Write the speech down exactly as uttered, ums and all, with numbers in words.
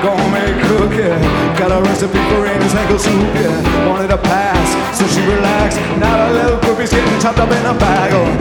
gourmet cook, yeah. Got a recipe for Amy's ankle soup, yeah. Wanted a pass, so she relaxed. Now a little groupie's getting chopped up in a bag. Oh,